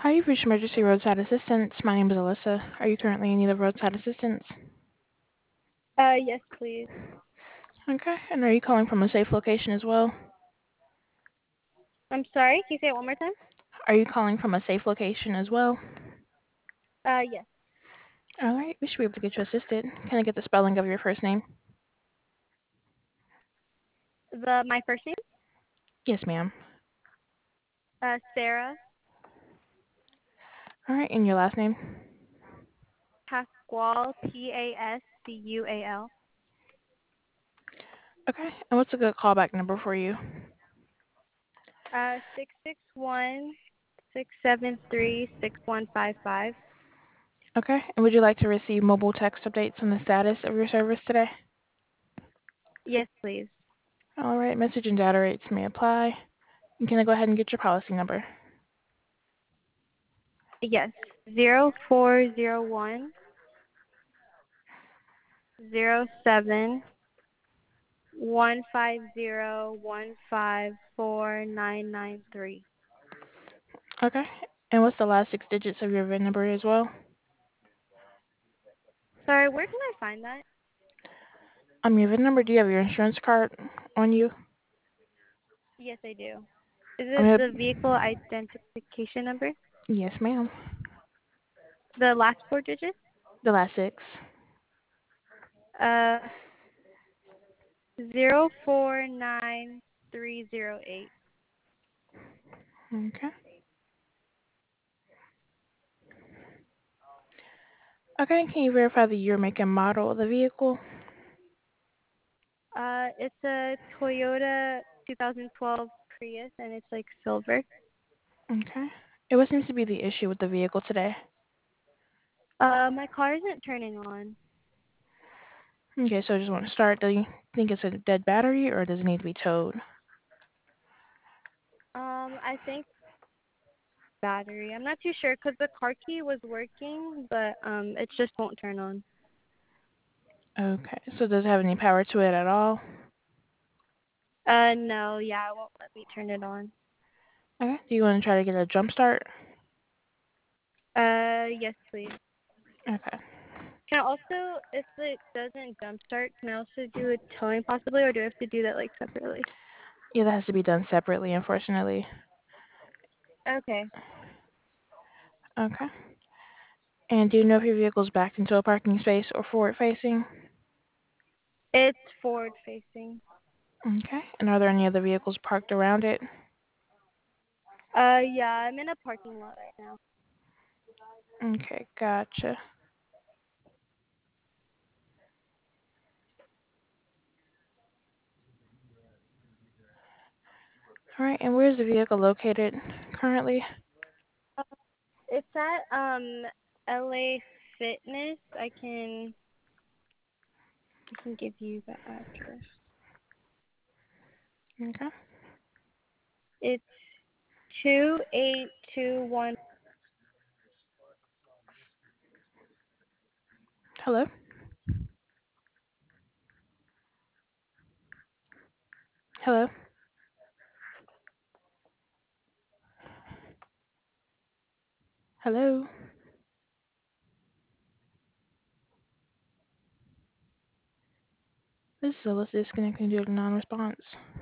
Hi, you've reached Emergency Roadside Assistance. My name is Alyssa. Are you currently in need of roadside assistance? Yes, please. Okay, and are you calling from a safe location as well? I'm sorry, can you say it one more time? Are you calling from a safe location as well? Yes. Alright, we should be able to get you assisted. Can I get the spelling of your first name? My first name? Yes, ma'am. Sarah Alright, and your last name? Pascual, Pascual. Okay, and what's a good callback number for you? 661-673-6155. Okay, and would you like to receive mobile text updates on the status of your service today? Yes, please. Alright, message and data rates may apply. And can I go ahead and get your policy number? Yes. 0401-07-150-154-993. Okay, and what's the last 6 digits of your VIN number as well? Sorry, where can I find that? Your VIN number, do you have your insurance card on you? Yes, I do. Is I'm it gonna, the vehicle identification number? yes, ma'am. The last four digits? The last six. Uh, 049308. Okay. Okay, can you verify the year, make, and model of the vehicle? It's a Toyota 2012 Prius, and it's like silver. Okay. And what seems to be the issue with the vehicle today? My car isn't turning on. Okay, so I just want to start. Do you think it's a dead battery or does it need to be towed? I think battery. I'm not too sure because the car key was working, but it just won't turn on. Okay, so does it have any power to it at all? No, yeah, it won't let me turn it on. Okay, do you want to try to get a jump start? Yes, please. Okay. Can I also, if it doesn't jumpstart, can I also do a towing possibly, or do I have to do that like separately? Yeah, that has to be done separately, unfortunately. Okay. Okay. And do you know if your vehicle's backed into a parking space or forward facing? It's forward facing. Okay. And are there any other vehicles parked around it? Yeah, I'm in a parking lot right now. Okay, gotcha. All right, and where's the vehicle located currently? Uh, it's at LA Fitness. I can give you the address. Okay. It's 2821. Hello? Hello? Hello? This is Alyssa disconnecting due to non-response.